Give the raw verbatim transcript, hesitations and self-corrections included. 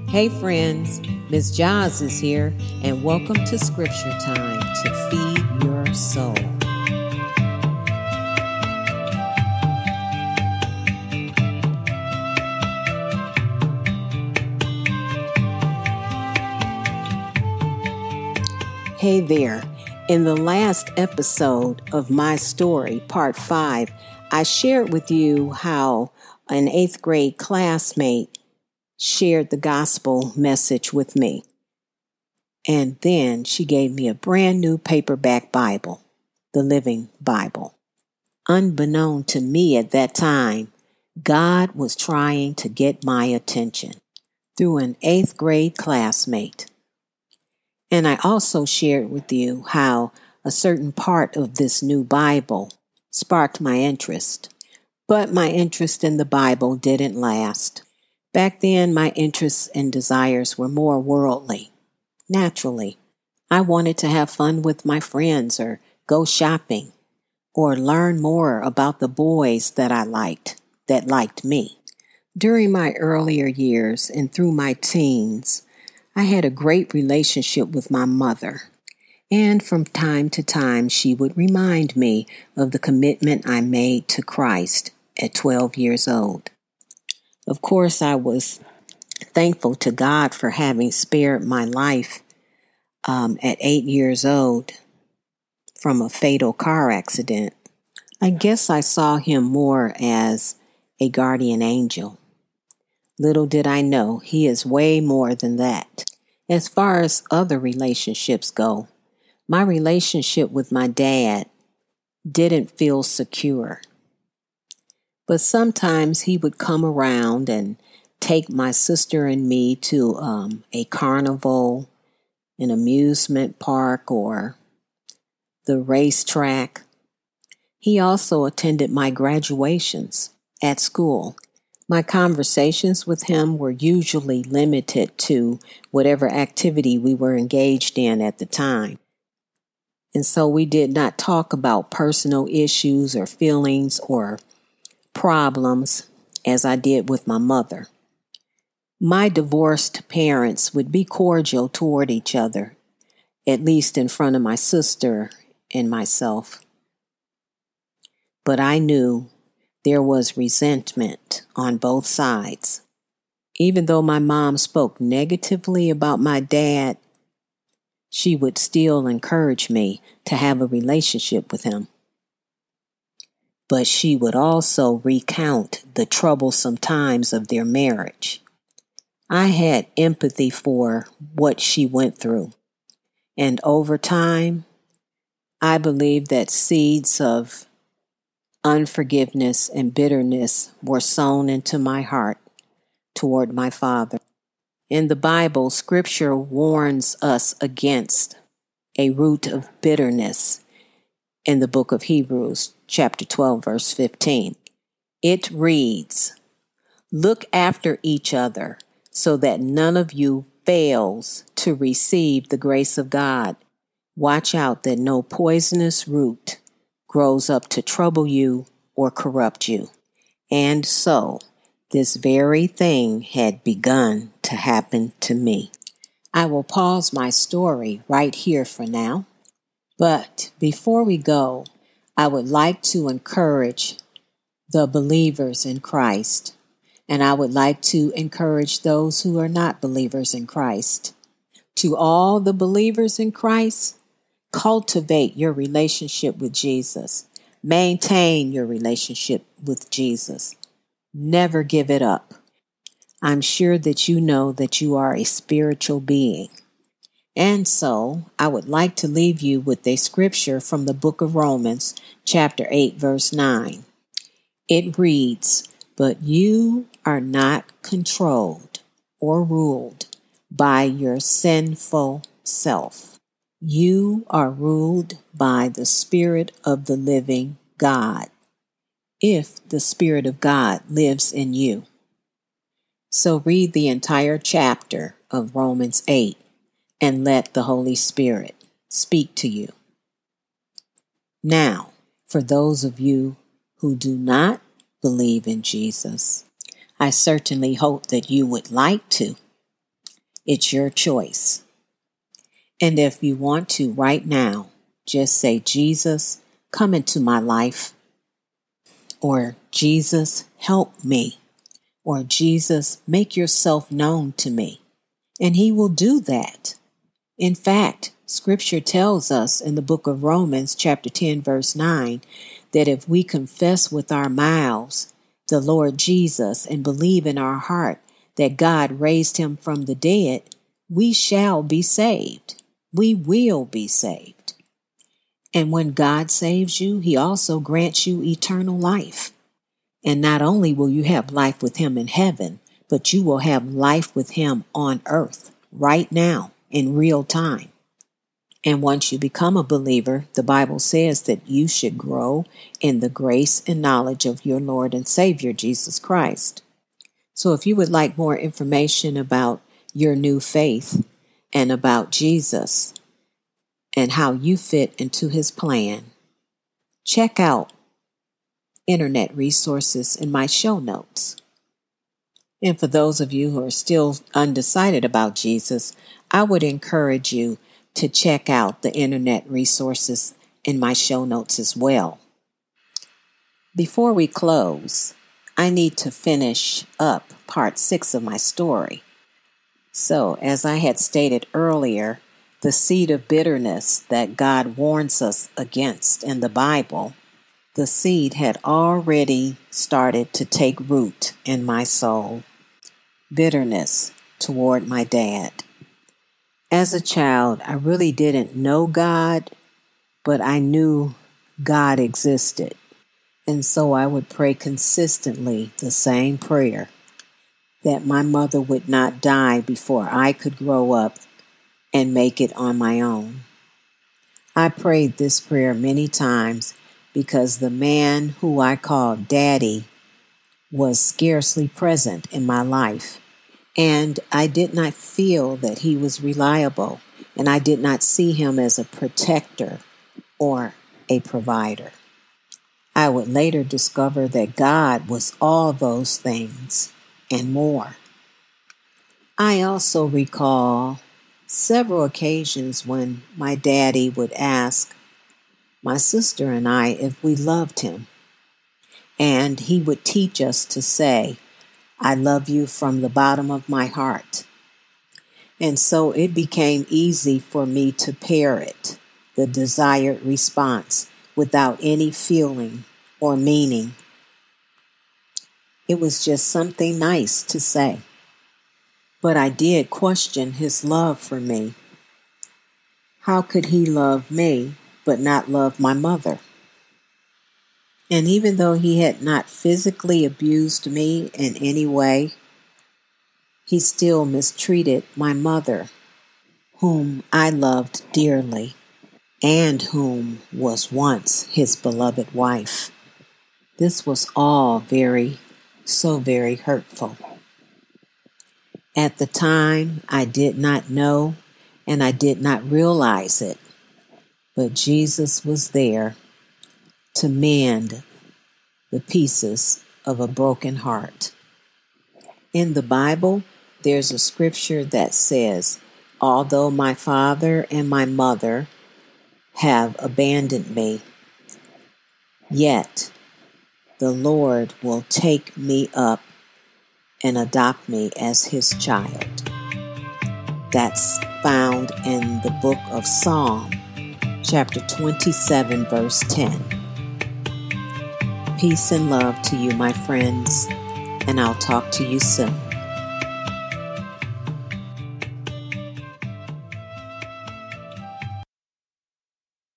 Hey friends, Miss Jaws is here, and welcome to Scripture Time to feed your soul. Hey there. In the last episode of my story, part five, I shared with you how an eighth grade classmate shared the gospel message with me. And then she gave me a brand new paperback Bible, the Living Bible. Unbeknown to me at that time, God was trying to get my attention through an eighth grade classmate. And I also shared with you how a certain part of this new Bible sparked my interest. But my interest in the Bible didn't last. Back then, my interests and desires were more worldly. Naturally, I wanted to have fun with my friends or go shopping or learn more about the boys that I liked, that liked me. During my earlier years and through my teens, I had a great relationship with my mother. And from time to time, she would remind me of the commitment I made to Christ at twelve years old. Of course, I was thankful to God for having spared my life um, at eight years old from a fatal car accident. I guess I saw him more as a guardian angel. Little did I know, he is way more than that. As far as other relationships go, my relationship with my dad didn't feel secure. But sometimes he would come around and take my sister and me to um, a carnival, an amusement park, or the racetrack. He also attended my graduations at school. My conversations with him were usually limited to whatever activity we were engaged in at the time. And so we did not talk about personal issues or feelings or problems as I did with my mother. My divorced parents would be cordial toward each other, at least in front of my sister and myself. But I knew there was resentment on both sides. Even though my mom spoke negatively about my dad, she would still encourage me to have a relationship with him. But she would also recount the troublesome times of their marriage. I had empathy for what she went through. And over time, I believe that seeds of unforgiveness and bitterness were sown into my heart toward my father. In the Bible, Scripture warns us against a root of bitterness in the book of Hebrews, chapter twelve, verse fifteen. It reads, "Look after each other so that none of you fails to receive the grace of God. Watch out that no poisonous root grows up to trouble you or corrupt you." And so, this very thing had begun to happen to me. I will pause my story right here for now. But before we go, I would like to encourage the believers in Christ, and I would like to encourage those who are not believers in Christ. To all the believers in Christ, cultivate your relationship with Jesus. Maintain your relationship with Jesus. Never give it up. I'm sure that you know that you are a spiritual being. And so, I would like to leave you with a scripture from the book of Romans, chapter eight, verse nine. It reads, "But you are not controlled or ruled by your sinful self. You are ruled by the Spirit of the living God, if the Spirit of God lives in you." So read the entire chapter of Romans eight. And let the Holy Spirit speak to you. Now, for those of you who do not believe in Jesus, I certainly hope that you would like to. It's your choice. And if you want to right now, just say, Jesus, come into my life. Or Jesus, help me. Or Jesus, make yourself known to me. And he will do that. In fact, Scripture tells us in the book of Romans, chapter ten, verse nine, that if we confess with our mouths the Lord Jesus and believe in our heart that God raised him from the dead, we shall be saved. We will be saved. And when God saves you, he also grants you eternal life. And not only will you have life with him in heaven, but you will have life with him on earth right now in real time. And once you become a believer, the Bible says that you should grow in the grace and knowledge of your Lord and Savior, Jesus Christ. So if you would like more information about your new faith and about Jesus and how you fit into his plan, check out internet resources in my show notes. And for those of you who are still undecided about Jesus, I would encourage you to check out the internet resources in my show notes as well. Before we close, I need to finish up part six of my story. So, as I had stated earlier, the seed of bitterness that God warns us against in the Bible, the seed had already started to take root in my soul. Bitterness toward my dad. As a child, I really didn't know God, but I knew God existed. And so I would pray consistently the same prayer, that my mother would not die before I could grow up and make it on my own. I prayed this prayer many times because the man who I called Daddy was scarcely present in my life. And I did not feel that he was reliable, and I did not see him as a protector or a provider. I would later discover that God was all those things and more. I also recall several occasions when my daddy would ask my sister and I if we loved him, and he would teach us to say, I love you from the bottom of my heart. And so it became easy for me to parrot the desired response without any feeling or meaning. It was just something nice to say. But I did question his love for me. How could he love me but not love my mother? And even though he had not physically abused me in any way, he still mistreated my mother, whom I loved dearly, and whom was once his beloved wife. This was all very, so very hurtful. At the time, I did not know, and I did not realize it, but Jesus was there to mend the pieces of a broken heart. In the Bible, there's a scripture that says, although my father and my mother have abandoned me, yet the Lord will take me up and adopt me as his child. That's found in the book of Psalm, chapter twenty-seven, verse ten. Peace and love to you, my friends, and I'll talk to you soon.